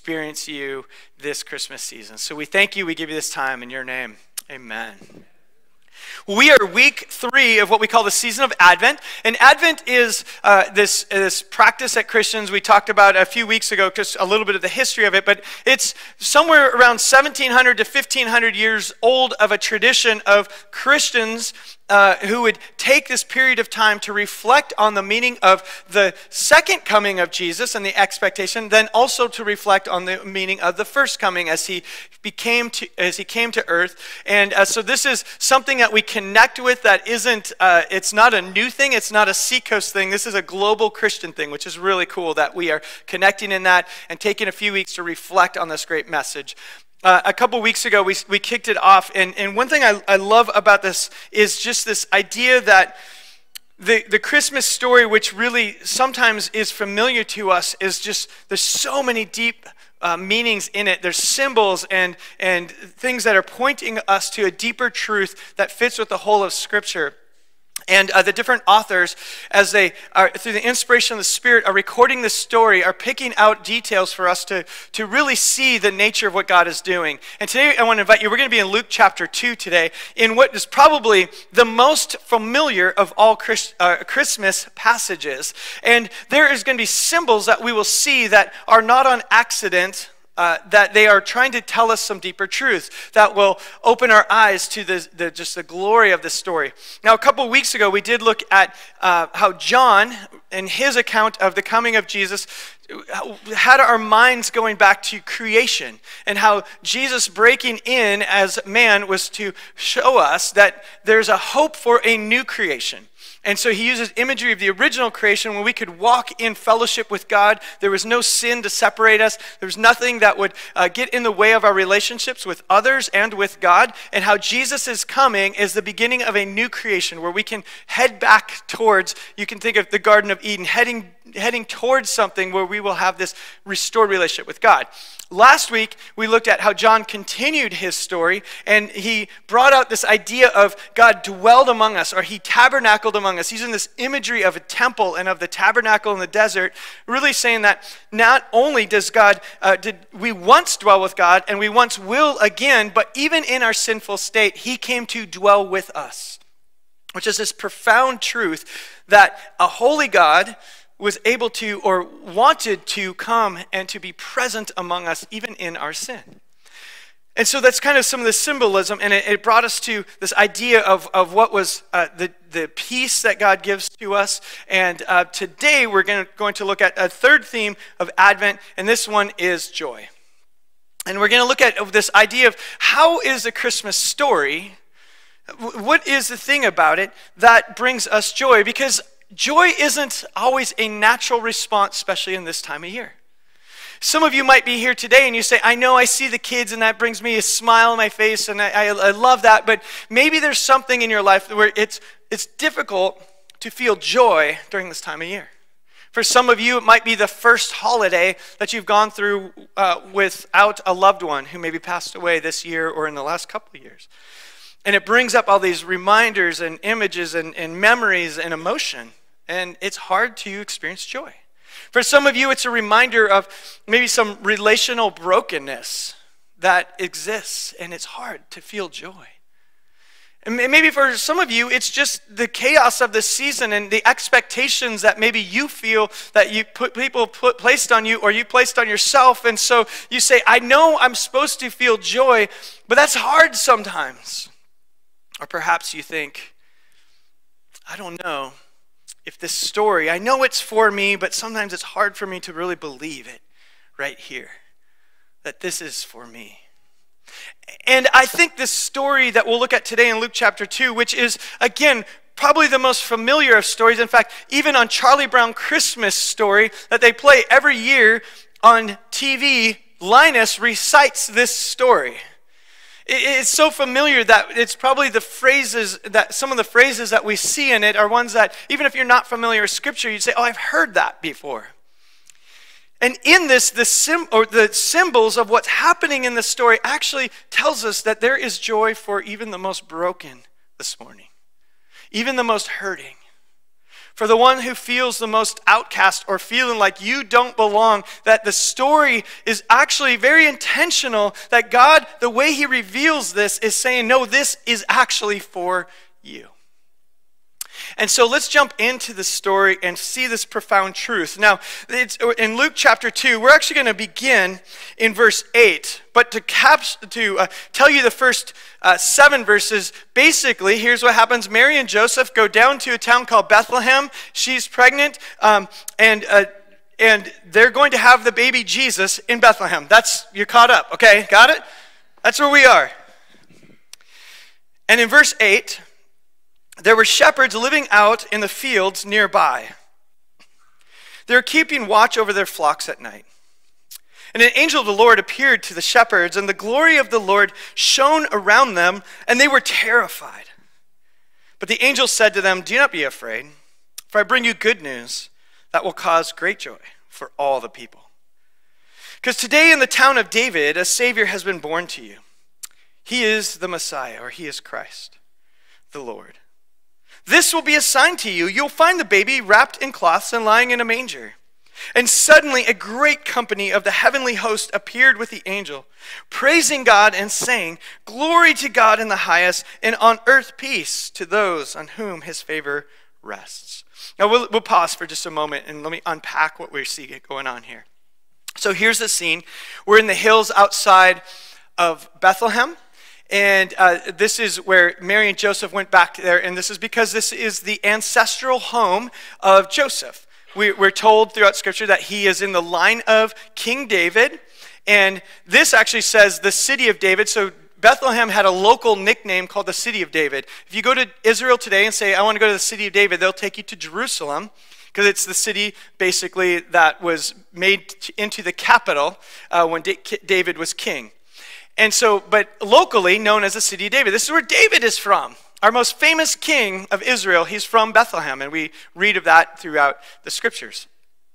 experience you this Christmas season. So we thank you. We give you this time in your name. Amen. We are week 3 of what we call the season of Advent. And Advent is this practice that Christians, we talked about a few weeks ago, just a little bit of the history of it, but it's somewhere around 1700 to 1500 years old of a tradition of Christians who would take this period of time to reflect on the meaning of the second coming of Jesus and the expectation, then also to reflect on the meaning of the first coming as he came to earth. And so this is something that we connect with that isn't, it's not a new thing, it's not a Seacoast thing, this is a global Christian thing, which is really cool that we are connecting in that and taking a few weeks to reflect on this great message. A couple weeks ago, we kicked it off, and one thing I love about this is just this idea that the Christmas story, which really sometimes is familiar to us, is just, there's so many deep meanings in it. There's symbols and things that are pointing us to a deeper truth that fits with the whole of Scripture. And the different authors, as they are, through the inspiration of the Spirit, are recording the story, are picking out details for us to really see the nature of what God is doing. And today I want to invite you, we're going to be in Luke chapter 2 today, in what is probably the most familiar of all Christmas passages. And there is going to be symbols that we will see that are not on accident, that they are trying to tell us some deeper truth that will open our eyes to just the glory of this story. Now, a couple weeks ago, we did look at how John, in his account of the coming of Jesus, had our minds going back to creation and how Jesus breaking in as man was to show us that there's a hope for a new creation. And so he uses imagery of the original creation when we could walk in fellowship with God. There was no sin to separate us. There was nothing that would get in the way of our relationships with others and with God. And how Jesus is coming is the beginning of a new creation where we can head back towards, you can think of the Garden of Eden, heading towards something where we will have this restored relationship with God. Last week, we looked at how John continued his story, and he brought out this idea of God dwelled among us, or he tabernacled among us, using this imagery of a temple and of the tabernacle in the desert, really saying that not only does God, did we once dwell with God, and we once will again, but even in our sinful state, he came to dwell with us, which is this profound truth that a holy God was able to or wanted to come and to be present among us even in our sin. And so that's kind of some of the symbolism, and it brought us to this idea of what was the peace that God gives to us. And today we're going to look at a third theme of Advent, and this one is joy. And we're going to look at this idea of how is the Christmas story, what is the thing about it that brings us joy? Because joy isn't always a natural response, especially in this time of year. Some of you might be here today and you say, I know I see the kids and that brings me a smile on my face and I love that, but maybe there's something in your life where it's difficult to feel joy during this time of year. For some of you, it might be the first holiday that you've gone through without a loved one who maybe passed away this year or in the last couple of years. And it brings up all these reminders and images and memories and emotion. And it's hard to experience joy. For some of you, it's a reminder of maybe some relational brokenness that exists. And it's hard to feel joy. And maybe for some of you, it's just the chaos of the season and the expectations that maybe you feel that people placed on you or you placed on yourself. And so you say, I know I'm supposed to feel joy, but that's hard sometimes. Or perhaps you think, I don't know if this story, I know it's for me, but sometimes it's hard for me to really believe it right here, that this is for me. And I think this story that we'll look at today in Luke chapter 2, which is, again, probably the most familiar of stories. In fact, even on Charlie Brown Christmas Story that they play every year on TV, Linus recites this story. It's so familiar that it's probably the phrases that some of the phrases that we see in it are ones that even if you're not familiar with Scripture, you'd say, "Oh, I've heard that before." And in this, the symbols of what's happening in the story actually tells us that there is joy for even the most broken this morning, even the most hurting. For the one who feels the most outcast or feeling like you don't belong, that the story is actually very intentional, that God, the way he reveals this, is saying, no, this is actually for you. And so let's jump into the story and see this profound truth. Now, it's in Luke chapter 2, we're actually going to begin in verse 8. But to tell you the first 7 verses, basically, here's what happens. Mary and Joseph go down to a town called Bethlehem. She's pregnant, and they're going to have the baby Jesus in Bethlehem. You're caught up, okay? Got it? That's where we are. And in verse 8, there were shepherds living out in the fields nearby. They were keeping watch over their flocks at night. And an angel of the Lord appeared to the shepherds, and the glory of the Lord shone around them, and they were terrified. But the angel said to them, "Do not be afraid, for I bring you good news that will cause great joy for all the people. Because today in the town of David, a Savior has been born to you. He is the Messiah," or he is Christ, the Lord. "This will be a sign to you. You'll find the baby wrapped in cloths and lying in a manger." And suddenly a great company of the heavenly host appeared with the angel, praising God and saying, "Glory to God in the highest, and on earth peace to those on whom his favor rests." Now we'll pause for just a moment and let me unpack what we see going on here. So here's the scene. We're in the hills outside of Bethlehem. And this is where Mary and Joseph went back there, and this is because this is the ancestral home of Joseph. We're told throughout Scripture that he is in the line of King David, and this actually says the city of David. So Bethlehem had a local nickname called the city of David. If you go to Israel today and say, "I want to go to the city of David," they'll take you to Jerusalem, because it's the city basically that was made into the capital when David was king. And so, but locally known as the city of David. This is where David is from. Our most famous king of Israel, he's from Bethlehem, and we read of that throughout the scriptures.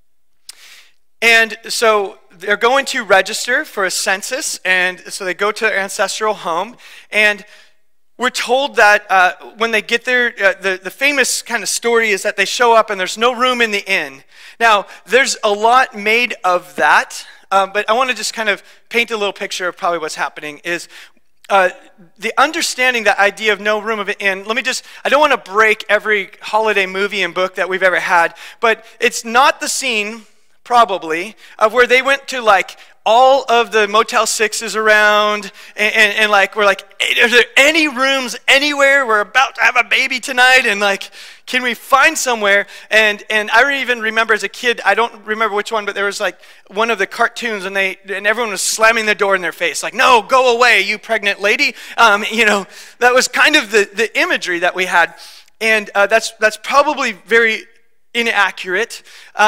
And so they're going to register for a census, and so they go to their ancestral home, and we're told that when they get there, the famous kind of story is that they show up and there's no room in the inn. Now, there's a lot made of that. But I want to just kind of paint a little picture of probably what's happening is the understanding that idea of no room of it in. I don't want to break every holiday movie and book that we've ever had, but it's not the scene, probably, of where they went to like all of the Motel 6s around and like, we're like, "Hey, are there any rooms anywhere? We're about to have a baby tonight, and like, can we find somewhere?" And I even remember as a kid, I don't remember which one, but there was like one of the cartoons, and everyone was slamming the door in their face, like, "No, go away, you pregnant lady." That was kind of the imagery that we had, and that's probably very inaccurate.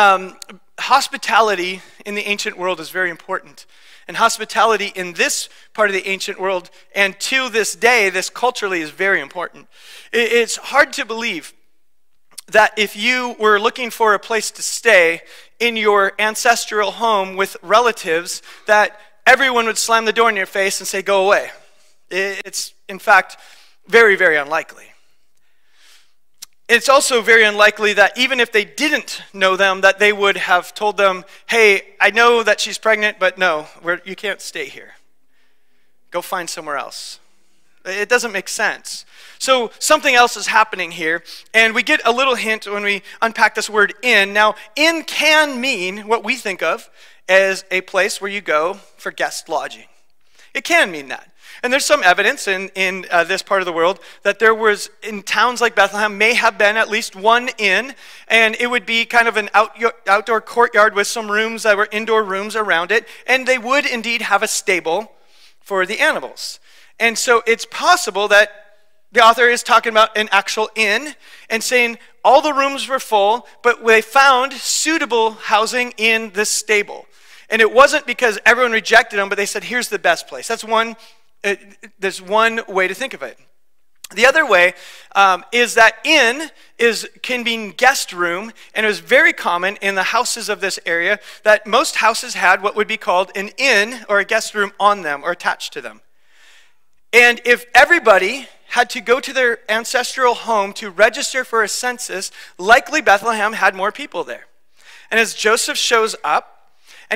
Hospitality in the ancient world is very important. And hospitality in this part of the ancient world, and to this day, this culturally is very important. It's hard to believe that if you were looking for a place to stay in your ancestral home with relatives, that everyone would slam the door in your face and say, "Go away." It's, in fact, very, very unlikely. It's also very unlikely that even if they didn't know them, that they would have told them, "Hey, I know that she's pregnant, but no, you can't stay here. Go find somewhere else." It doesn't make sense. So something else is happening here, and we get a little hint when we unpack this word inn. Now, inn can mean what we think of as a place where you go for guest lodging. It can mean that. And there's some evidence in this part of the world that there was, in towns like Bethlehem, may have been at least one inn, and it would be kind of an outdoor courtyard with some rooms that were indoor rooms around it, and they would indeed have a stable for the animals. And so it's possible that the author is talking about an actual inn and saying all the rooms were full, but they found suitable housing in this stable. And it wasn't because everyone rejected them, but they said, "Here's the best place." There's one way to think of it. The other way is that inn can mean guest room, and it was very common in the houses of this area that most houses had what would be called an inn or a guest room on them or attached to them. And if everybody had to go to their ancestral home to register for a census, likely Bethlehem had more people there. And as Joseph shows up, and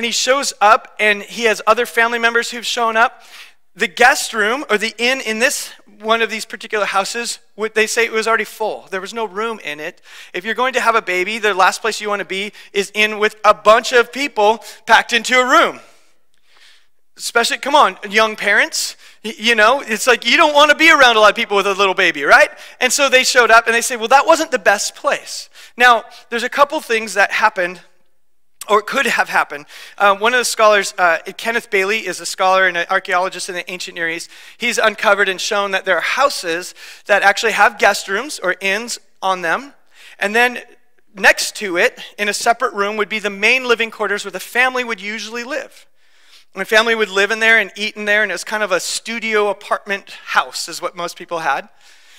he has other family members who've shown up, the guest room or the inn in this one of these particular houses, they say it was already full. There was no room in it. If you're going to have a baby, the last place you want to be is in with a bunch of people packed into a room. Especially, come on, young parents, it's like you don't want to be around a lot of people with a little baby, right? And so they showed up and they say, well, that wasn't the best place. Now, there's a couple things that happened, or could have happened. One of the scholars, Kenneth Bailey, is a scholar and an archaeologist in the ancient Near East. He's uncovered and shown that there are houses that actually have guest rooms or inns on them. And then next to it, in a separate room, would be the main living quarters where the family would usually live. And the family would live in there and eat in there, and it was kind of a studio apartment house is what most people had.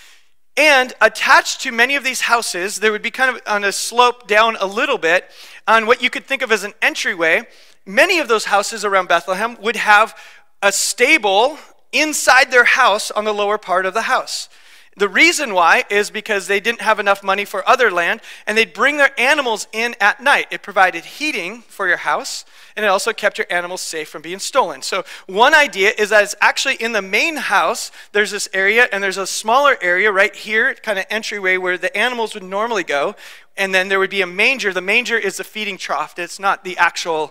And attached to many of these houses, there would be kind of on a slope down a little bit on what you could think of as an entryway. Many of those houses around Bethlehem would have a stable inside their house on the lower part of the house. The reason why is because they didn't have enough money for other land, and they'd bring their animals in at night. It provided heating for your house, and it also kept your animals safe from being stolen. So one idea is that it's actually in the main house, there's this area, and there's a smaller area right here, kind of entryway where the animals would normally go, and then there would be a manger. The manger is the feeding trough. It's not the actual,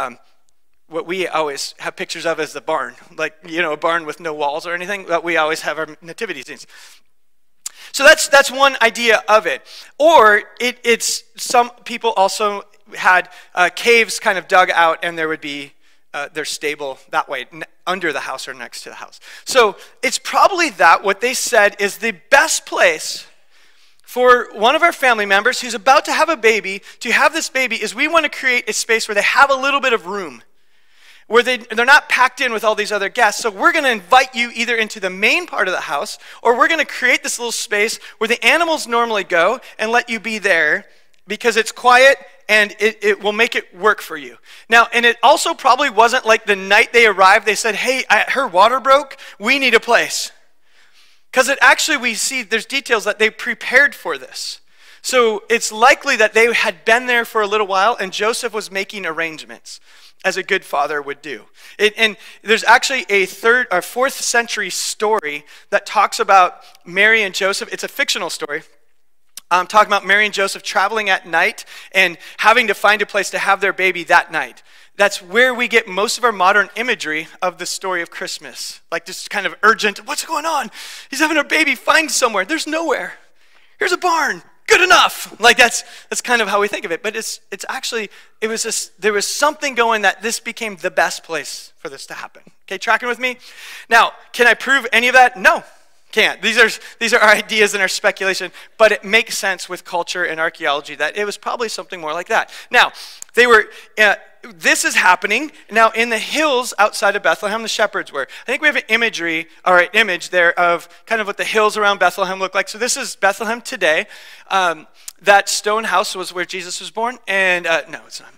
what we always have pictures of as the barn, like, a barn with no walls or anything, but we always have our nativity scenes. So that's one idea of it. Or it's some people also had caves kind of dug out, and there would be their stable that way, under the house or next to the house. So it's probably that what they said is the best place for one of our family members who's about to have a baby, to have this baby, is we want to create a space where they have a little bit of room, where they're not packed in with all these other guests. So we're going to invite you either into the main part of the house, or we're going to create this little space where the animals normally go and let you be there because it's quiet and it will make it work for you. Now, and it also probably wasn't like the night they arrived, they said, hey, her water broke, we need a place. Because we see there's details that they prepared for this. So it's likely that they had been there for a little while and Joseph was making arrangements, as a good father would do. And there's actually a 4th century story that talks about Mary and Joseph. It's a fictional story. Talking about Mary and Joseph traveling at night and having to find a place to have their baby that night. That's where we get most of our modern imagery of the story of Christmas. Like this kind of urgent, what's going on? He's having a baby, find somewhere. There's nowhere. Here's a barn. Good enough. Like that's kind of how we think of it. But there was something going that this became the best place for this to happen. Okay, tracking with me? Now, can I prove any of that? No, can't. These are our ideas and our speculation, but it makes sense with culture and archaeology that it was probably something more like that. Now, this is happening now in the hills outside of Bethlehem. The shepherds were. I think we have an image there of kind of what the hills around Bethlehem look like. So this is Bethlehem today. That stone house was where Jesus was born, and no, it's not.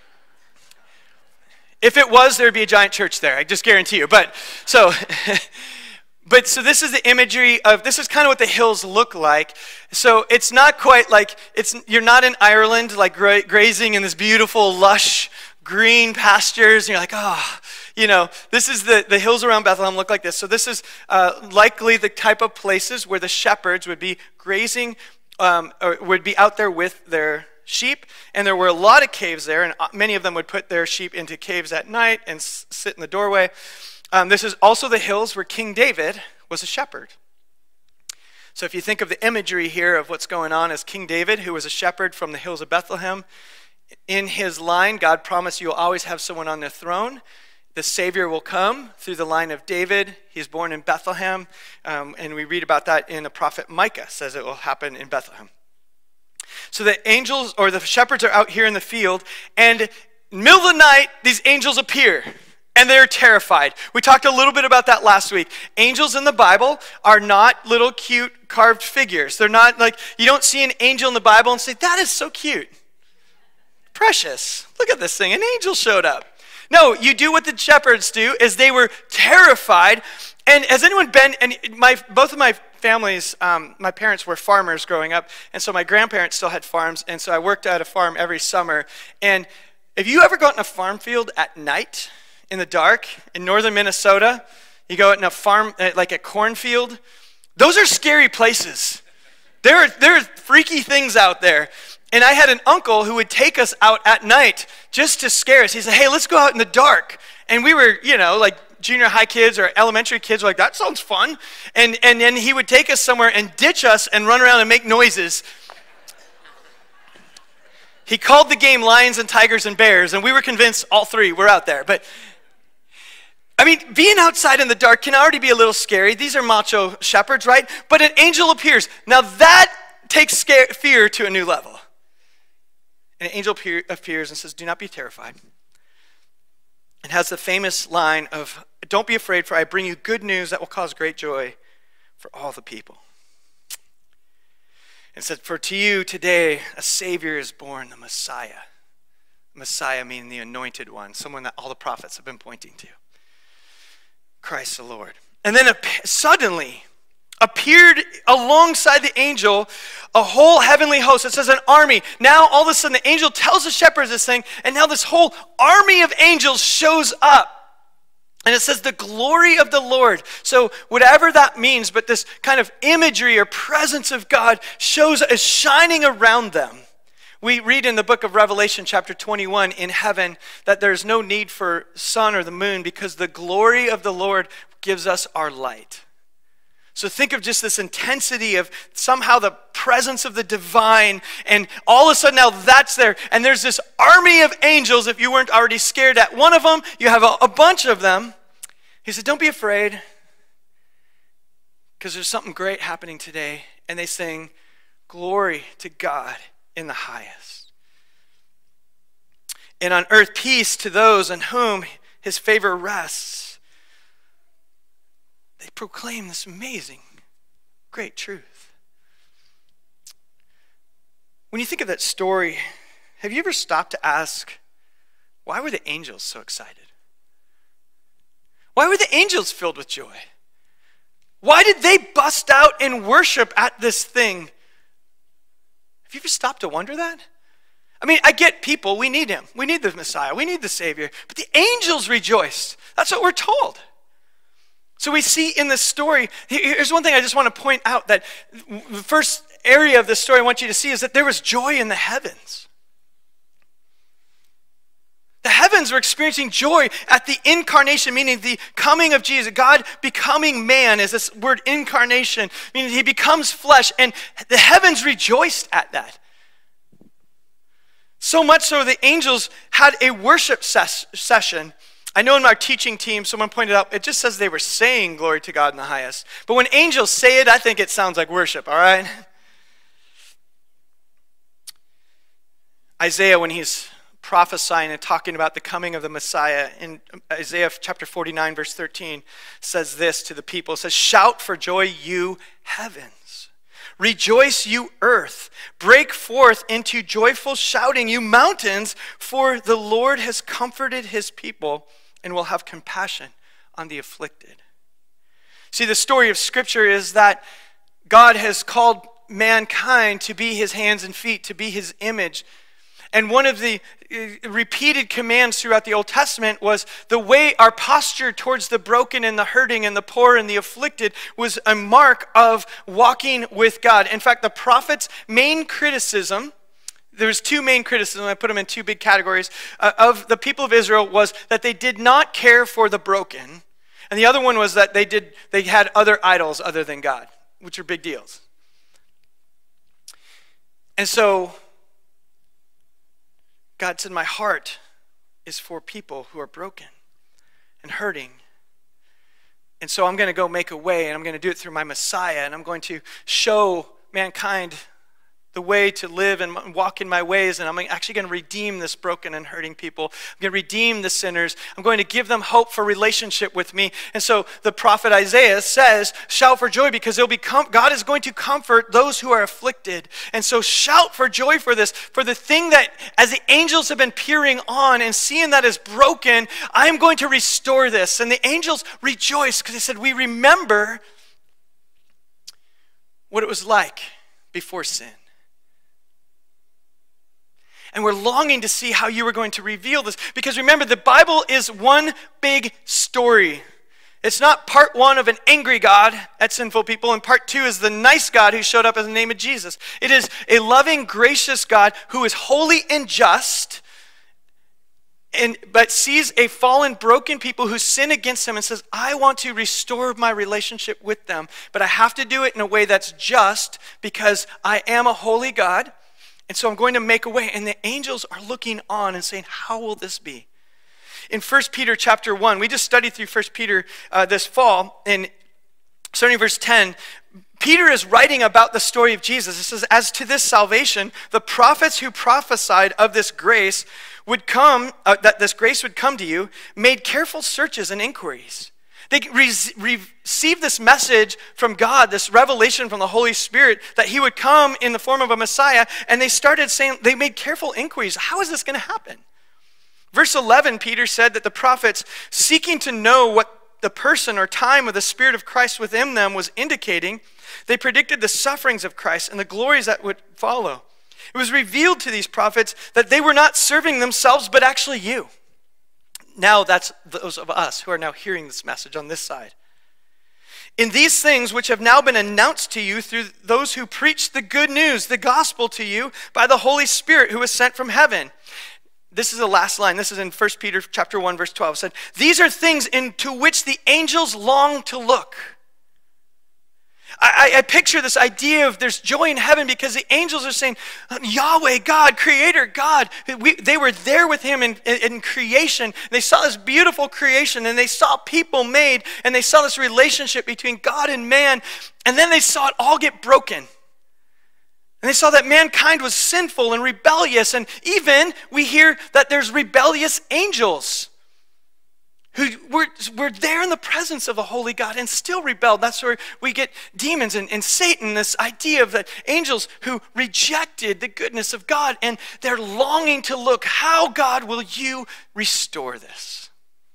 If it was, there'd be a giant church there. I just guarantee you. But so this is the imagery of, this is kind of what the hills look like. So it's not quite like, you're not in Ireland, like grazing in this beautiful, lush, green pastures. And you're like, this is the hills around Bethlehem look like this. So this is likely the type of places where the shepherds would be grazing, or would be out there with their sheep. And there were a lot of caves there, and many of them would put their sheep into caves at night and sit in the doorway. This is also the hills where King David was a shepherd. So if you think of the imagery here of what's going on as King David, who was a shepherd from the hills of Bethlehem, in his line, God promised you'll always have someone on the throne. The Savior will come through the line of David. He's born in Bethlehem, and we read about that in the prophet Micah, says it will happen in Bethlehem. So the angels, or the shepherds, are out here in the field, and in the middle of the night, these angels appear. And they're terrified. We talked a little bit about that last week. Angels in the Bible are not little cute carved figures. They're not like, you don't see an angel in the Bible and say, that is so cute. Precious. Look at this thing. An angel showed up. No, you do what the shepherds do, is they were terrified, And has anyone been, and both of my families, my parents were farmers growing up, and so my grandparents still had farms, and so I worked at a farm every summer. And have you ever gone in a farm field at night in the dark in northern Minnesota? You go in a farm, like a cornfield. Those are scary places. There are freaky things out there. And I had an uncle who would take us out at night just to scare us. He said, hey, let's go out in the dark. And we were, like junior high kids or elementary kids were like, that sounds fun. And then he would take us somewhere and ditch us and run around and make noises. He called the game Lions and Tigers and Bears, and we were convinced all three were out there. But I mean, being outside in the dark can already be a little scary. These are macho shepherds, right? But an angel appears. Now that takes fear to a new level. And an angel appears and says, do not be terrified. And has the famous line of, don't be afraid, for I bring you good news that will cause great joy for all the people. And said, for to you today a Savior is born, the Messiah. Messiah meaning the anointed one, someone that all the prophets have been pointing to. Christ the Lord. And then suddenly appeared alongside the angel a whole heavenly host. It says an army. Now all of a sudden the angel tells the shepherds this thing, and now this whole army of angels shows up. And it says the glory of the Lord. So whatever that means, but this kind of imagery or presence of God is shining around them. We read in the book of Revelation chapter 21 in heaven that there's no need for sun or the moon because the glory of the Lord gives us our light. So think of just this intensity of somehow the presence of the divine, and all of a sudden now that's there, and there's this army of angels. If you weren't already scared at one of them, you have a bunch of them. He said, don't be afraid, because there's something great happening today. And they sing, glory to God in the highest. And on earth peace to those on whom his favor rests. They proclaim this amazing, great truth. When you think of that story, have you ever stopped to ask, why were the angels so excited? Why were the angels filled with joy? Why did they bust out and worship at this thing? Have you ever stopped to wonder that? I mean, I get people, we need him. We need the Messiah. We need the Savior. But the angels rejoiced. That's what we're told. So we see in this story, here's one thing I just want to point out, that the first area of this story I want you to see is that there was joy in the heavens. The heavens were experiencing joy at the incarnation, meaning the coming of Jesus. God becoming man is this word incarnation, meaning he becomes flesh, and the heavens rejoiced at that. So much so the angels had a worship session. I know in our teaching team, someone pointed out, it just says they were saying glory to God in the highest. But when angels say it, I think it sounds like worship, all right? Isaiah, when he's prophesying and talking about the coming of the Messiah, in Isaiah chapter 49, verse 13, says this to the people. It says, shout for joy, you heavens. Rejoice, you earth. Break forth into joyful shouting, you mountains, for the Lord has comforted his people and will have compassion on the afflicted. See, the story of Scripture is that God has called mankind to be his hands and feet, to be his image. And one of the repeated commands throughout the Old Testament was the way our posture towards the broken and the hurting and the poor and the afflicted was a mark of walking with God. In fact, the prophet's main criticism, there's two main criticisms, I put them in two big categories, of the people of Israel was that they did not care for the broken. And the other one was that they had other idols other than God, which are big deals. And so God said, my heart is for people who are broken and hurting. And so I'm going to go make a way, and I'm going to do it through my Messiah, and I'm going to show mankind the way to live and walk in my ways, and I'm actually going to redeem this broken and hurting people. I'm going to redeem the sinners. I'm going to give them hope for relationship with me. And so the prophet Isaiah says, shout for joy because God is going to comfort those who are afflicted. And so shout for joy for this, for the thing that as the angels have been peering on and seeing that is broken, I am going to restore this. And the angels rejoiced because they said, we remember what it was like before sin. And we're longing to see how you are going to reveal this. Because remember, the Bible is one big story. It's not part one of an angry God at sinful people, and part two is the nice God who showed up in the name of Jesus. It is a loving, gracious God who is holy and just, but sees a fallen, broken people who sin against him and says, I want to restore my relationship with them, but I have to do it in a way that's just because I am a holy God. And so I'm going to make a way. And the angels are looking on and saying, how will this be? In 1 Peter chapter 1, we just studied through 1 Peter this fall, and starting in verse 10, Peter is writing about the story of Jesus. It says, as to this salvation, the prophets who prophesied of this grace would come, that this grace would come to you, made careful searches and inquiries. They received this message from God, this revelation from the Holy Spirit that he would come in the form of a Messiah, and they started saying, they made careful inquiries. How is this going to happen? Verse 11, Peter said that the prophets, seeking to know what the person or time of the Spirit of Christ within them was indicating, they predicted the sufferings of Christ and the glories that would follow. It was revealed to these prophets that they were not serving themselves, but actually you. Now that's those of us who are now hearing this message on this side. In these things which have now been announced to you through those who preach the good news, the gospel to you by the Holy Spirit who was sent from heaven. This is the last line. This is in 1 Peter chapter 1, verse 12. It said, these are things into which the angels long to look. I picture this idea of there's joy in heaven because the angels are saying, Yahweh, God, Creator, God. They were there with him in creation. They saw this beautiful creation, and they saw people made, and they saw this relationship between God and man, and then they saw it all get broken. And they saw that mankind was sinful and rebellious, and even we hear that there's rebellious angels who were there in the presence of a holy God and still rebelled. That's where we get demons and Satan, this idea of the angels who rejected the goodness of God, and they're longing to look, how, God, will you restore this?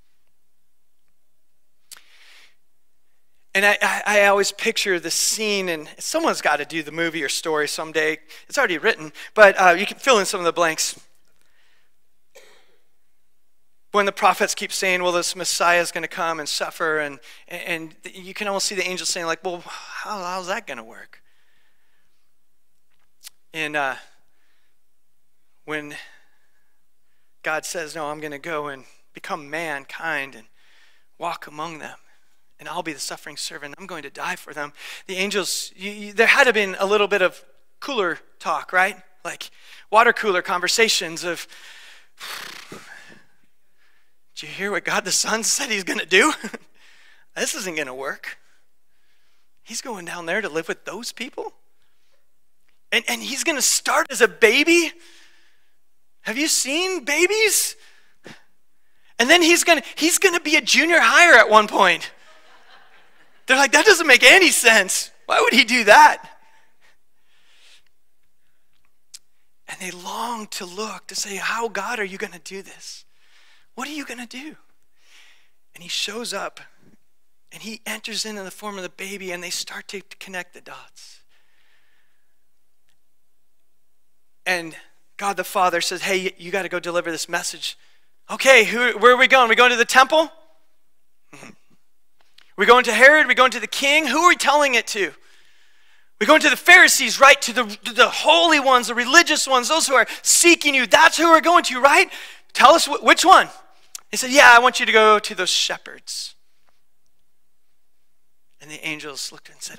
And I always picture the scene, and someone's got to do the movie or story someday. It's already written, but you can fill in some of the blanks. When the prophets keep saying, well, this Messiah is going to come and suffer, and you can almost see the angels saying, like, well, how's that going to work? And when God says, no, I'm going to go and become mankind and walk among them, and I'll be the suffering servant, I'm going to die for them. The angels, there had to have been a little bit of cooler talk, right? Like water cooler conversations of, did you hear what God the Son said he's going to do? This isn't going to work. He's going down there to live with those people? And he's going to start as a baby? Have you seen babies? And then he's going to be a junior hire at one point. They're like, that doesn't make any sense. Why would he do that? And they long to look, to say, how, God, are you going to do this? What are you going to do? And he shows up, and he enters in the form of the baby, and they start to connect the dots. And God the Father says, hey, you got to go deliver this message. Okay, where are we going? Are we going to the temple? We going to Herod? We going to the king? Who are we telling it to? We going to the Pharisees, right? To the holy ones, the religious ones, those who are seeking you. That's who we're going to, right? Tell us which one. He said, yeah, I want you to go to those shepherds. And the angels looked and said,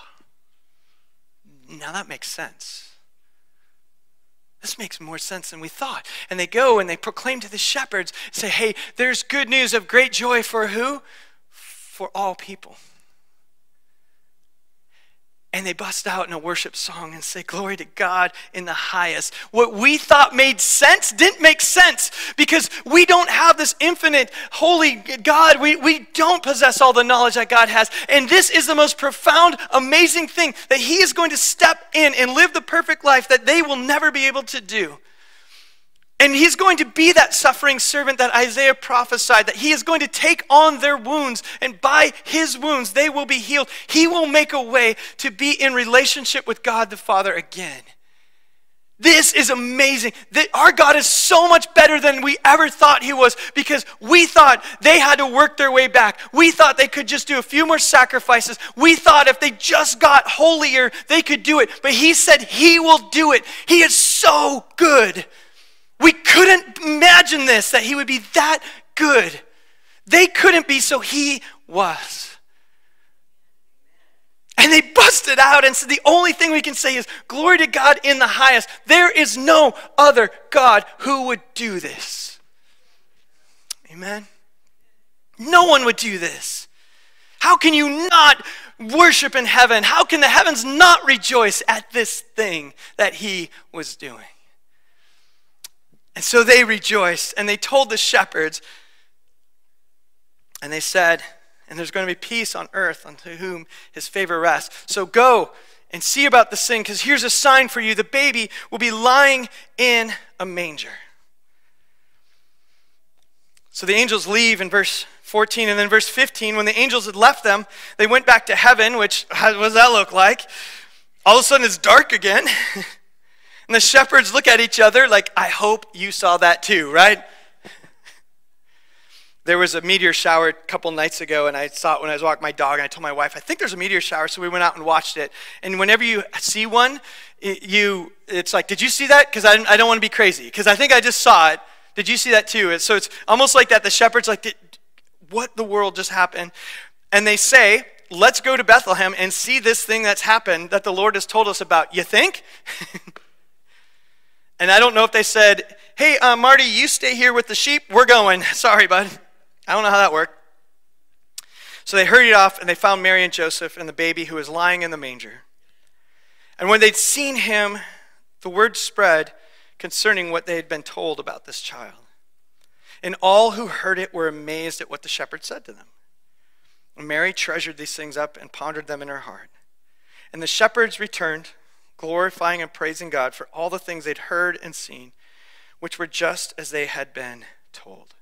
now that makes sense. This makes more sense than we thought. And they go and they proclaim to the shepherds, say, hey, there's good news of great joy for who? For all people. And they bust out in a worship song and say, glory to God in the highest. What we thought made sense didn't make sense because we don't have this infinite, holy God. We don't possess all the knowledge that God has. And this is the most profound, amazing thing, that he is going to step in and live the perfect life that they will never be able to do. And he's going to be that suffering servant that Isaiah prophesied, that he is going to take on their wounds, and by his wounds they will be healed. He will make a way to be in relationship with God the Father again. This is amazing. Our God is so much better than we ever thought he was, because we thought they had to work their way back. We thought they could just do a few more sacrifices. We thought if they just got holier, they could do it. But he said he will do it. He is so good. We couldn't imagine this, that he would be that good. They couldn't be, so he was. And they busted out and said, the only thing we can say is, glory to God in the highest. There is no other God who would do this. Amen? No one would do this. How can you not worship in heaven? How can the heavens not rejoice at this thing that he was doing? And so they rejoiced, and they told the shepherds, and they said, and there's going to be peace on earth unto whom his favor rests. So go and see about this thing, because here's a sign for you. The baby will be lying in a manger. So the angels leave in verse 14, and then verse 15, when the angels had left them, they went back to heaven, which, what does that look like? All of a sudden it's dark again. And the shepherds look at each other like, I hope you saw that too, right? There was a meteor shower a couple nights ago, and I saw it when I was walking my dog, and I told my wife, I think there's a meteor shower, so we went out and watched it. And whenever you see one, it's like, did you see that? Because I don't want to be crazy, because I think I just saw it. Did you see that too? So it's almost like that. The shepherds like, what the world just happened? And they say, let's go to Bethlehem and see this thing that's happened that the Lord has told us about. You think? And I don't know if they said, hey, Marty, you stay here with the sheep. We're going. Sorry, bud. I don't know how that worked. So they hurried off, and they found Mary and Joseph and the baby who was lying in the manger. And when they'd seen him, the word spread concerning what they had been told about this child. And all who heard it were amazed at what the shepherd said to them. And Mary treasured these things up and pondered them in her heart. And the shepherds returned, glorifying and praising God for all the things they'd heard and seen, which were just as they had been told.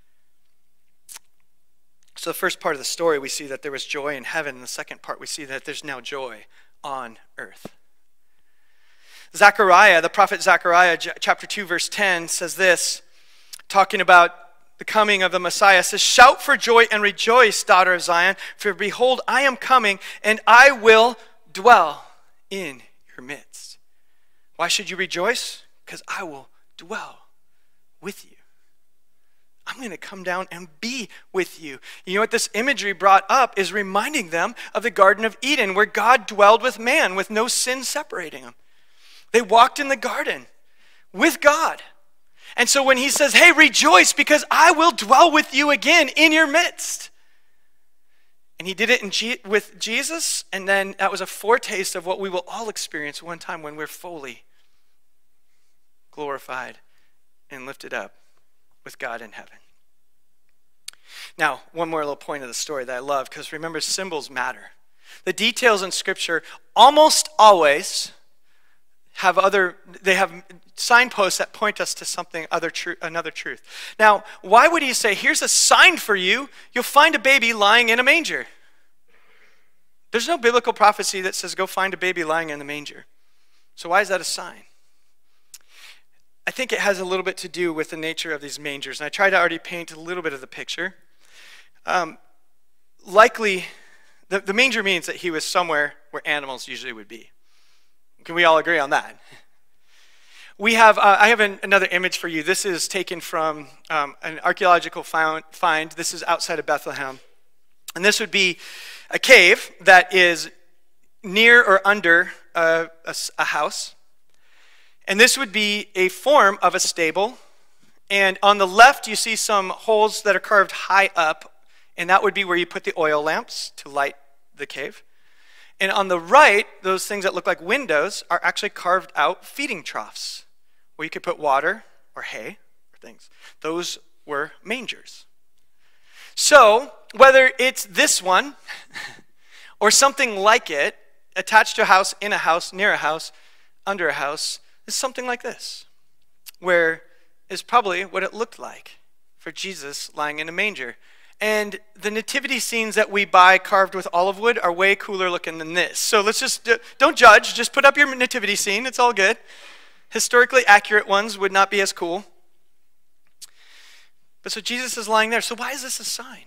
So the first part of the story, we see that there was joy in heaven. And the second part, we see that there's now joy on earth. Zechariah, the prophet Zechariah, chapter 2, verse 10, says this, talking about the coming of the Messiah, says, shout for joy and rejoice, daughter of Zion, for behold, I am coming, and I will dwell in your midst. Why should you rejoice? Because I will dwell with you. I'm going to come down and be with you. You know what this imagery brought up is reminding them of the Garden of Eden, where God dwelled with man with no sin separating them. They walked in the garden with God. And so when he says, hey, rejoice because I will dwell with you again in your midst. And he did it with Jesus, and then that was a foretaste of what we will all experience one time when we're fully glorified and lifted up with God in heaven. Now, one more little point of the story that I love, because remember, symbols matter. The details in Scripture almost always have signposts that point us to something another truth. Now, why would he say, here's a sign for you, you'll find a baby lying in a manger? There's no biblical prophecy that says go find a baby lying in the manger. So why is that a sign? I think it has a little bit to do with the nature of these mangers, and I tried to already paint a little bit of the picture. Likely, the manger means that he was somewhere where animals usually would be. Can we all agree on that? We have, I have another image for you. This is taken from an archaeological find. This is outside of Bethlehem. And this would be a cave that is near or under a house. And this would be a form of a stable. And on the left, you see some holes that are carved high up. And that would be where you put the oil lamps to light the cave. And on the right, those things that look like windows are actually carved out feeding troughs where you could put water or hay or things. Those were mangers. So whether it's this one or something like it, attached to a house, in a house, near a house, under a house, is something like this, where is probably what it looked like for Jesus lying in a manger. And the nativity scenes that we buy carved with olive wood are way cooler looking than this. So let's just, don't judge, just put up your nativity scene, it's all good. Historically accurate ones would not be as cool. But so Jesus is lying there. So why is this a sign?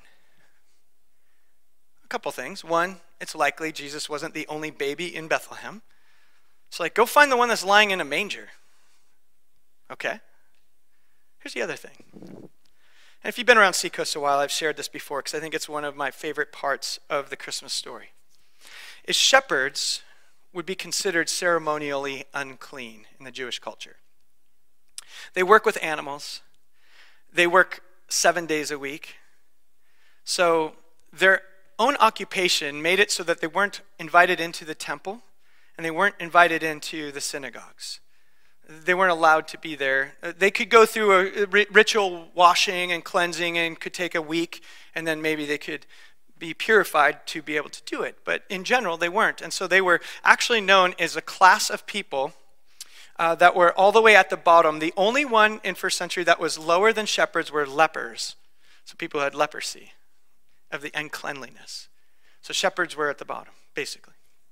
A couple things. One, it's likely Jesus wasn't the only baby in Bethlehem. So like, go find the one that's lying in a manger. Okay. Here's the other thing. And if you've been around Seacoast a while, I've shared this before because I think it's one of my favorite parts of the Christmas story. Is shepherds would be considered ceremonially unclean in the Jewish culture. They work with animals. They work 7 days a week. So their own occupation made it so that they weren't invited into the temple and they weren't invited into the synagogues. They weren't allowed to be there. They could go through a ritual washing and cleansing and could take a week, and then maybe they could be purified to be able to do it. But in general, they weren't. And so they were actually known as a class of people that were all the way at the bottom. The only one in first century that was lower than shepherds were lepers. So people who had leprosy of the uncleanliness. So shepherds were at the bottom, basically.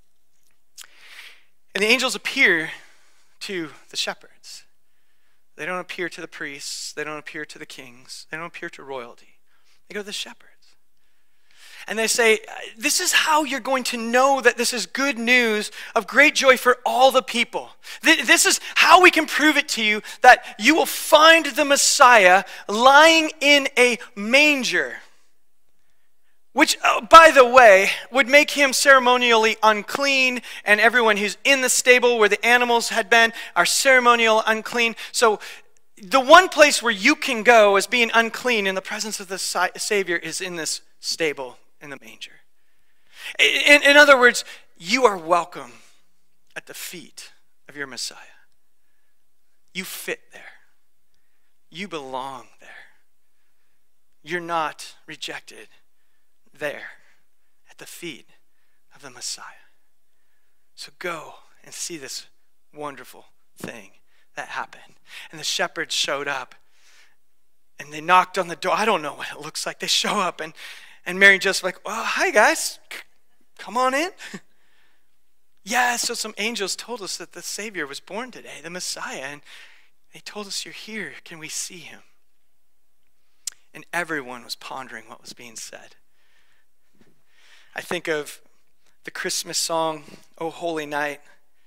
And the angels appear to the shepherds. They don't appear to the priests. They don't appear to the kings. They don't appear to royalty. They go to the shepherds. And they say, this is how you're going to know that this is good news of great joy for all the people. This is how we can prove it to you, that you will find the Messiah lying in a manger. Which, by the way, would make him ceremonially unclean, and everyone who's in the stable where the animals had been are ceremonial unclean. So the one place where you can go as being unclean in the presence of the Savior is in this stable in the manger. In other words, you are welcome at the feet of your Messiah. You fit there. You belong there. You're not rejected there at the feet of the Messiah. So go and see this wonderful thing that happened. And the shepherds showed up and they knocked on the door. I don't know what it looks like. They show up and Mary and Joseph are like, oh, hi guys, come on in. Yeah, so some angels told us that the Savior was born today, the Messiah, and they told us you're here. Can we see him? And everyone was pondering what was being said. I think of the Christmas song, O Holy Night.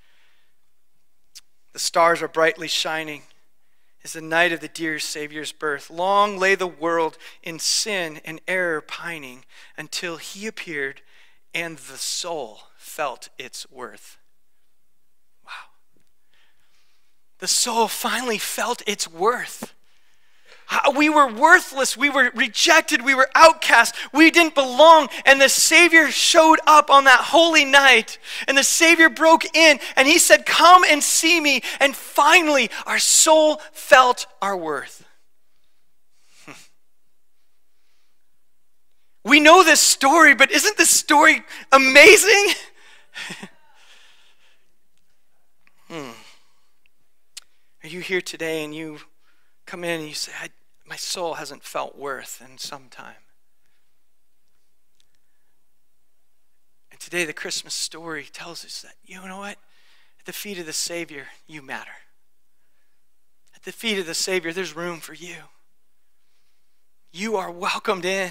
The stars are brightly shining. It's the night of the dear Savior's birth. Long lay the world in sin and error pining until he appeared and the soul felt its worth. Wow. The soul finally felt its worth. We were worthless, we were rejected, we were outcast, we didn't belong, and the Savior showed up on that holy night, and the Savior broke in, and he said, come and see me, and finally our soul felt our worth. We know this story, but isn't this story amazing? Are you here today and you come in and you say, my soul hasn't felt worth in some time. And today the Christmas story tells us that, you know what? At the feet of the Savior, you matter. At the feet of the Savior, there's room for you. You are welcomed in.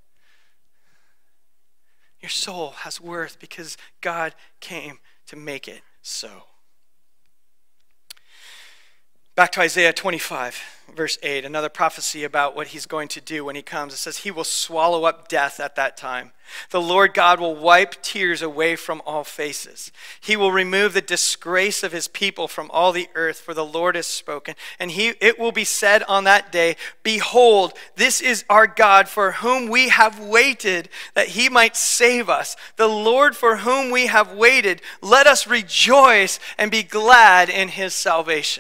Your soul has worth because God came to make it so. Back to Isaiah 25, verse 8, another prophecy about what he's going to do when he comes. It says, he will swallow up death at that time. The Lord God will wipe tears away from all faces. He will remove the disgrace of his people from all the earth, for the Lord has spoken. And it will be said on that day, behold, this is our God for whom we have waited, that he might save us. The Lord for whom we have waited, let us rejoice and be glad in his salvation.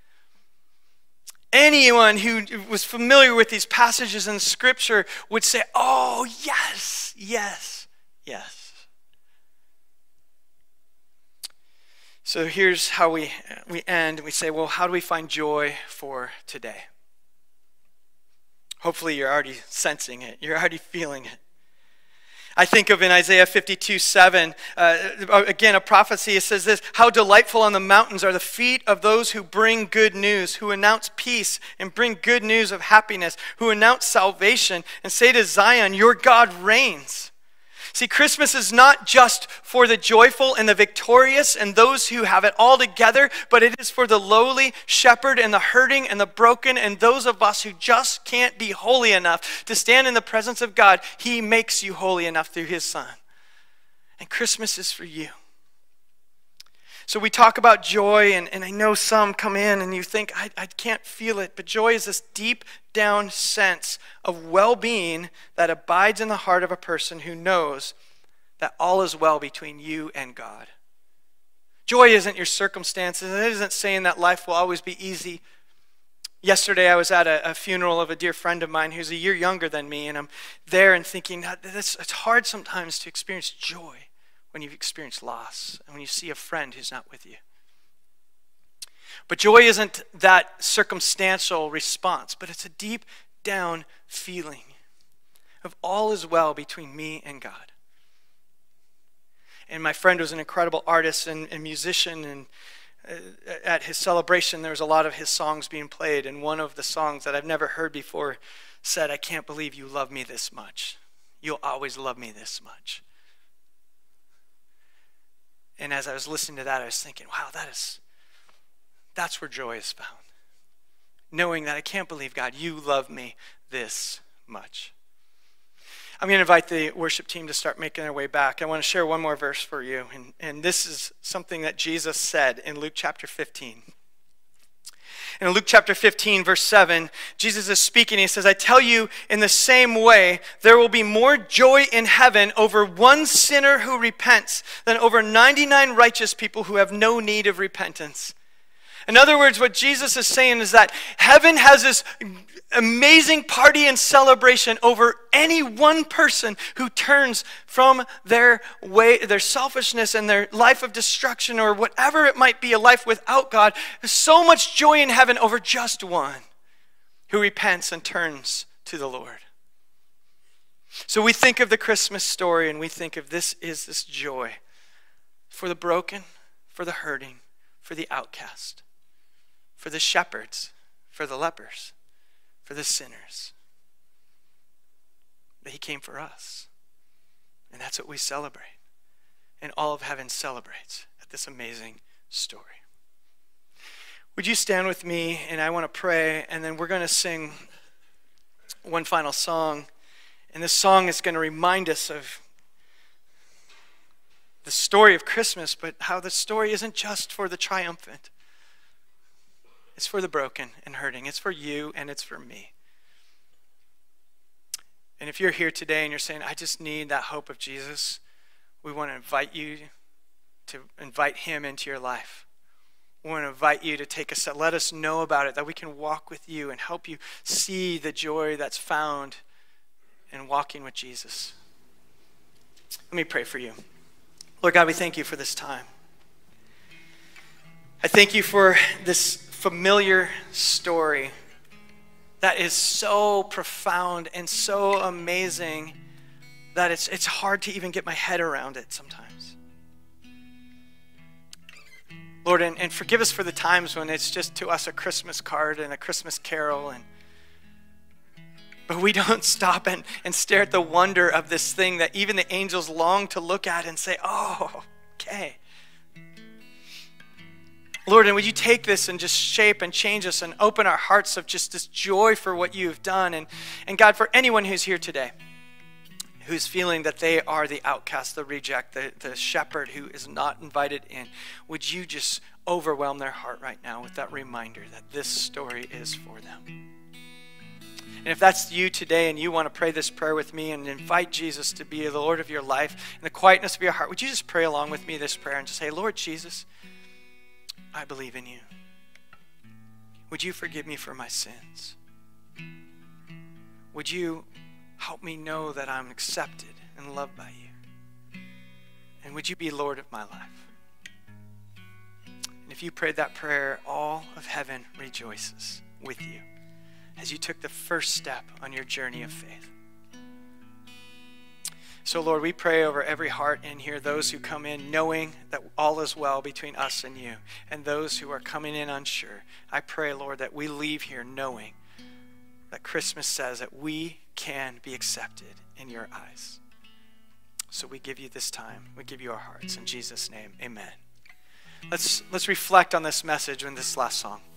Anyone who was familiar with these passages in Scripture would say, oh, yes, yes, yes. So here's how we end. We say, well, how do we find joy for today? Hopefully you're already sensing it. You're already feeling it. I think of in Isaiah 52:7, again, a prophecy. It says this, how delightful on the mountains are the feet of those who bring good news, who announce peace and bring good news of happiness, who announce salvation and say to Zion, your God reigns. See, Christmas is not just for the joyful and the victorious and those who have it all together, but it is for the lowly shepherd and the hurting and the broken and those of us who just can't be holy enough to stand in the presence of God. He makes you holy enough through his Son. And Christmas is for you. So we talk about joy, and I know some come in and you think, I can't feel it, but joy is this deep down sense of well-being that abides in the heart of a person who knows that all is well between you and God. Joy isn't your circumstances. It isn't saying that life will always be easy. Yesterday I was at a funeral of a dear friend of mine who's a year younger than me, and I'm there and thinking, it's hard sometimes to experience joy when you've experienced loss and when you see a friend who's not with you. But joy isn't that circumstantial response, but it's a deep down feeling of all is well between me and God. And my friend was an incredible artist and musician, and at his celebration there was a lot of his songs being played, and one of the songs that I've never heard before said, I can't believe you love me this much. You'll always love me this much. And as I was listening to that, I was thinking, wow, that's where joy is found. Knowing that I can't believe, God, you love me this much. I'm going to invite the worship team to start making their way back. I want to share one more verse for you. And this is something that Jesus said in Luke chapter 15. In Luke chapter 15, verse 7, Jesus is speaking. He says, I tell you, in the same way, there will be more joy in heaven over one sinner who repents than over 99 righteous people who have no need of repentance. In other words, what Jesus is saying is that heaven has this amazing party and celebration over any one person who turns from their way, their selfishness and their life of destruction, or whatever it might be, a life without God. There's so much joy in heaven over just one who repents and turns to the Lord. So we think of the Christmas story and we think of this joy for the broken, for the hurting, for the outcast, for the shepherds, for the lepers, for the sinners. That he came for us. And that's what we celebrate. And all of heaven celebrates at this amazing story. Would you stand with me, and I want to pray, and then we're going to sing one final song. And this song is going to remind us of the story of Christmas, but how the story isn't just for the triumphant. It's for the broken and hurting. It's for you and it's for me. And if you're here today and you're saying, I just need that hope of Jesus, we want to invite you to invite him into your life. We want to invite you to take a step. Let us know about it, that we can walk with you and help you see the joy that's found in walking with Jesus. Let me pray for you. Lord God, we thank you for this time. I thank you for this familiar story that is so profound and so amazing that it's hard to even get my head around it sometimes. Lord, and forgive us for the times when it's just to us a Christmas card and a Christmas carol, but we don't stop and stare at the wonder of this thing that even the angels long to look at and say, oh, okay. Lord, and would you take this and just shape and change us and open our hearts of just this joy for what you have done. And God, for anyone who's here today, who's feeling that they are the outcast, the reject, the shepherd who is not invited in, would you just overwhelm their heart right now with that reminder that this story is for them. And if that's you today and you want to pray this prayer with me and invite Jesus to be the Lord of your life in the quietness of your heart, would you just pray along with me this prayer and just say, Lord Jesus, I believe in you. Would you forgive me for my sins? Would you help me know that I'm accepted and loved by you? And would you be Lord of my life? And if you prayed that prayer, all of heaven rejoices with you as you took the first step on your journey of faith. So Lord, we pray over every heart in here, those who come in knowing that all is well between us and you, and those who are coming in unsure. I pray, Lord, that we leave here knowing that Christmas says that we can be accepted in your eyes. So we give you this time. We give you our hearts. In Jesus' name, amen. Let's reflect on this message in this last song.